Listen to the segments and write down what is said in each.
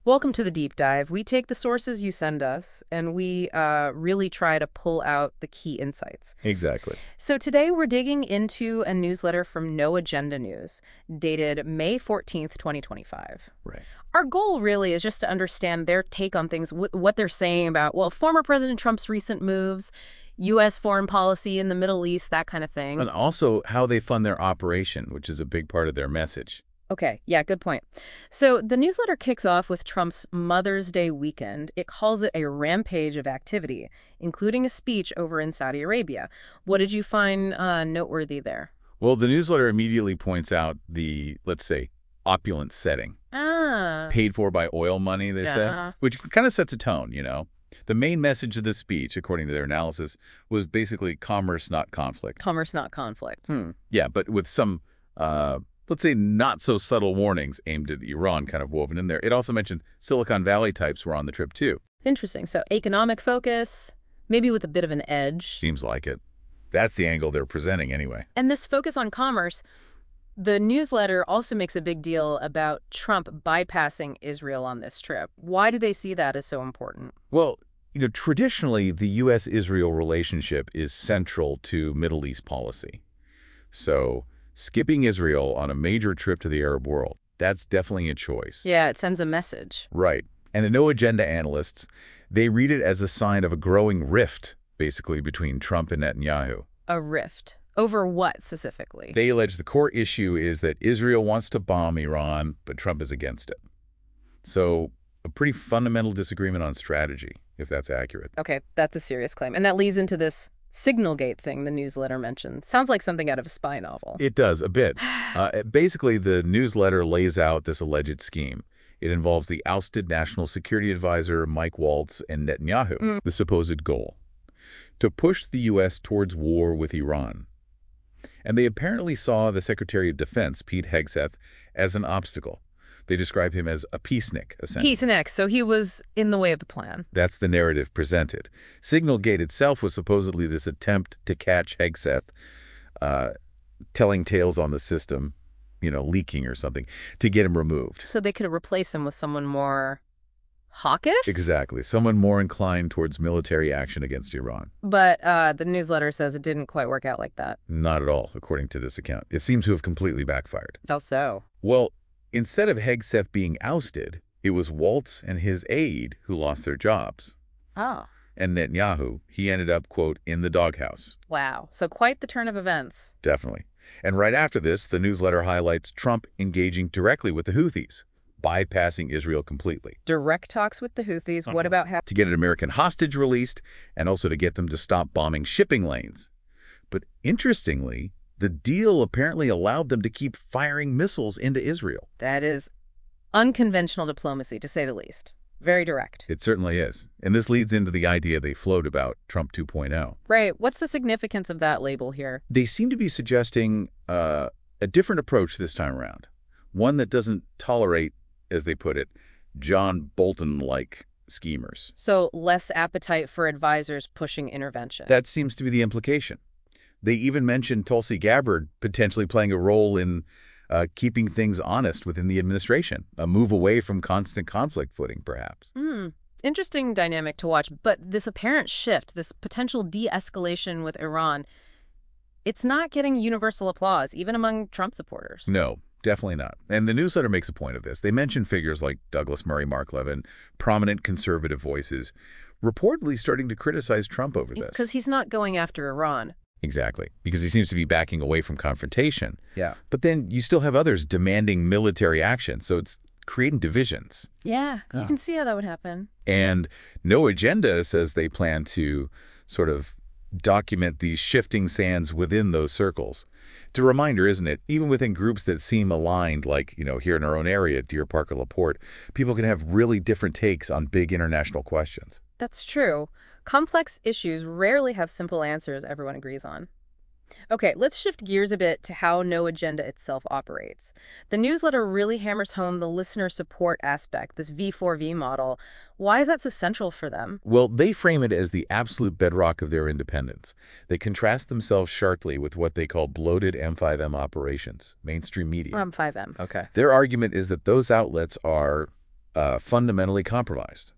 Welcome to the deep dive. We take the sources you send us and we really try to pull out the key insights. Exactly. So today we're digging into a newsletter from No Agenda News, dated May 14th, 2025. Right. Our goal really is just to understand their take on things, what they're saying about, well, former President Trump's recent moves, U.S. foreign policy in the Middle East, that kind of thing. And also how they fund their operation, which is a big part of their message. Okay, yeah, good point. So the newsletter kicks off with Trump's Mother's Day weekend. It calls it a rampage of activity, including a speech over in Saudi Arabia. What did you find noteworthy there? Well, the newsletter immediately points out the, let's say, opulent setting. Ah. Paid for by oil money, they say, which kind of sets a tone, you know. The main message of the speech, according to their analysis, was basically commerce, not conflict. Commerce, not conflict. Yeah, but with some, let's say, not so subtle warnings aimed at Iran kind of woven in there. It also mentioned Silicon Valley types were on the trip, too. Interesting. So economic focus, maybe with a bit of an edge. Seems like it. That's the angle they're presenting anyway. And this focus on commerce, the newsletter also makes a big deal about Trump bypassing Israel on this trip. Why do they see that as so important? Well, you know, traditionally, the U.S.-Israel relationship is central to Middle East policy. So skipping Israel on a major trip to the Arab world, that's definitely a choice. Yeah, it sends a message. Right. And the No Agenda analysts, they read it as a sign of a growing rift, basically, between Trump and Netanyahu. A rift. Over what specifically? They allege the core issue is that Israel wants to bomb Iran, but Trump is against it. So a pretty fundamental disagreement on strategy, if that's accurate. Okay, that's a serious claim. And that leads into this Signalgate thing the newsletter mentioned. Sounds like something out of a spy novel. It does, a bit. Basically, the newsletter lays out this alleged scheme. It involves the ousted National Security Advisor Mike Waltz and Netanyahu, the supposed goal, to push the U.S. towards war with Iran. And they apparently saw the Secretary of Defense, Pete Hegseth, as an obstacle. They describe him as a peacenik, essentially. Peacenik, so he was in the way of the plan. That's the narrative presented. Signalgate itself was supposedly this attempt to catch Hegseth telling tales on the system, you know, leaking or something, to get him removed. So they could replace him with someone more hawkish? Exactly. Someone more inclined towards military action against Iran. But the newsletter says it didn't quite work out like that. Not at all, according to this account. It seems to have completely backfired. How so? Well, instead of Hegseth being ousted, it was Waltz and his aide who lost their jobs. Oh. And Netanyahu, he ended up, quote, in the doghouse. Wow. So quite the turn of events. Definitely. And right after this, the newsletter highlights Trump engaging directly with the Houthis, bypassing Israel completely. Direct talks with the Houthis. What about to get an American hostage released and also to get them to stop bombing shipping lanes. But interestingly, the deal apparently allowed them to keep firing missiles into Israel. That is unconventional diplomacy, to say the least. Very direct. It certainly is. And this leads into the idea they float about Trump 2.0. Right. What's the significance of that label here? They seem to be suggesting a different approach this time around. One that doesn't tolerate, as they put it, John Bolton-like schemers. So less appetite for advisors pushing intervention. That seems to be the implication. They even mentioned Tulsi Gabbard potentially playing a role in keeping things honest within the administration, a move away from constant conflict footing, perhaps. Interesting dynamic to watch. But this apparent shift, this potential de-escalation with Iran, it's not getting universal applause, even among Trump supporters. No, definitely not. And the newsletter makes a point of this. They mention figures like Douglas Murray, Mark Levin, prominent conservative voices, reportedly starting to criticize Trump over this. Because he's not going after Iran. Exactly, because he seems to be backing away from confrontation. Yeah. But then you still have others demanding military action, so it's creating divisions. Yeah, you can see how that would happen. And No Agenda says they plan to sort of document these shifting sands within those circles. It's a reminder, isn't it? Even within groups that seem aligned, like, you know, here in our own area, Deer Park or LaPorte, people can have really different takes on big international questions. That's true. Complex issues rarely have simple answers everyone agrees on. Okay, let's shift gears a bit to how No Agenda itself operates. The newsletter really hammers home the listener support aspect, this V4V model. Why is that so central for them? Well, they frame it as the absolute bedrock of their independence. They contrast themselves sharply with what they call bloated M5M operations, mainstream media. M5M. Okay. Their argument is that those outlets are fundamentally compromised,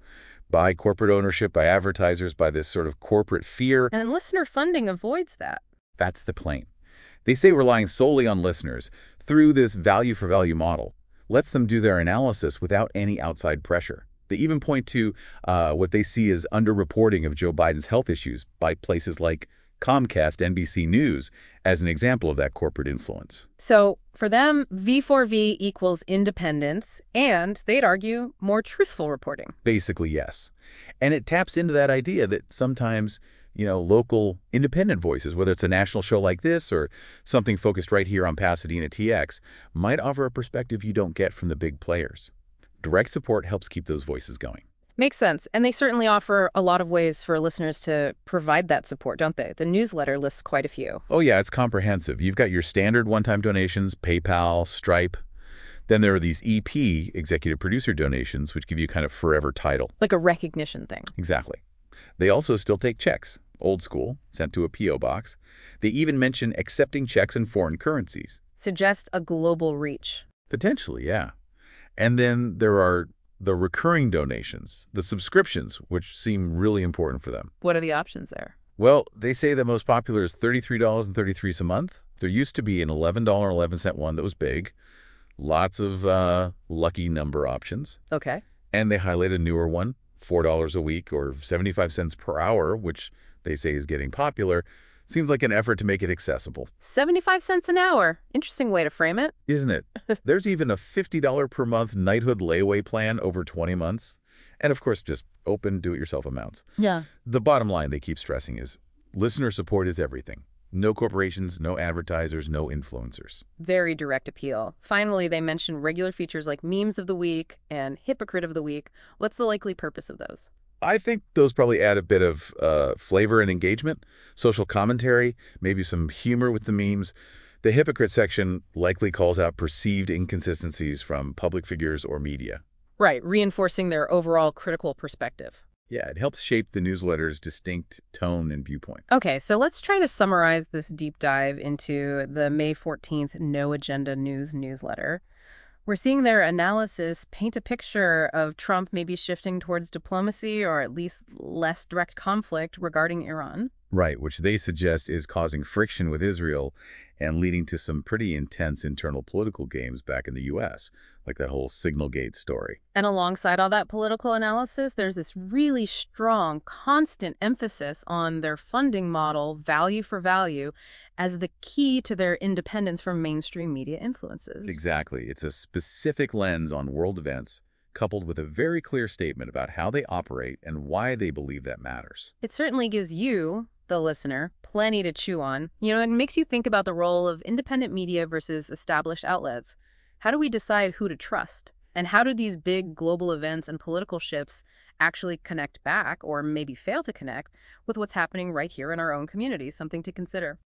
by corporate ownership, by advertisers, by this sort of corporate fear. And listener funding avoids that. That's the claim. They say relying solely on listeners through this value-for-value model lets them do their analysis without any outside pressure. They even point to what they see as underreporting of Joe Biden's health issues by places like Comcast, NBC News, as an example of that corporate influence. So for them, V4V equals independence, and they'd argue more truthful reporting. Basically, yes. And it taps into that idea that sometimes, local independent voices, whether it's a national show like this or something focused right here on Pasadena TX, might offer a perspective you don't get from the big players. Direct support helps keep those voices going. Makes sense. And they certainly offer a lot of ways for listeners to provide that support, don't they? The newsletter lists quite a few. Oh, yeah, it's comprehensive. You've got your standard one-time donations, PayPal, Stripe. Then there are these EP, executive producer donations, which give you kind of forever title. Like a recognition thing. Exactly. They also still take checks, old school, sent to a P.O. box. They even mention accepting checks in foreign currencies. Suggest a global reach. Potentially, yeah. And then there are the recurring donations, the subscriptions, which seem really important for them. What are the options there? Well, they say the most popular is $33.33 a month. There used to be an $11.11 one that was big. Lots of lucky number options. Okay. And they highlight a newer one, $4 a week or 75 cents per hour, which they say is getting popular. Seems like an effort to make it accessible. 75 cents an hour. Interesting way to frame it. Isn't it? There's even a $50 per month knighthood layaway plan over 20 months. And of course, just open do-it-yourself amounts. Yeah. The bottom line they keep stressing is listener support is everything. No corporations, no advertisers, no influencers. Very direct appeal. Finally, they mention regular features like memes of the week and hypocrite of the week. What's the likely purpose of those? I think those probably add a bit of flavor and engagement, social commentary, maybe some humor with the memes. The hypocrite section likely calls out perceived inconsistencies from public figures or media. Right, reinforcing their overall critical perspective. Yeah, it helps shape the newsletter's distinct tone and viewpoint. Okay, so let's try to summarize this deep dive into the May 14th No Agenda News newsletter. We're seeing their analysis paint a picture of Trump maybe shifting towards diplomacy or at least less direct conflict regarding Iran. Right, which they suggest is causing friction with Israel and leading to some pretty intense internal political games back in the U.S., like that whole Signalgate story. And alongside all that political analysis, there's this really strong, constant emphasis on their funding model, value for value, as the key to their independence from mainstream media influences. Exactly. It's a specific lens on world events, coupled with a very clear statement about how they operate and why they believe that matters. It certainly gives you, the listener, plenty to chew on. It makes you think about the role of independent media versus established outlets. How do we decide who to trust? And how do these big global events and political shifts actually connect back, or maybe fail to connect, with what's happening right here in our own communities? Something to consider.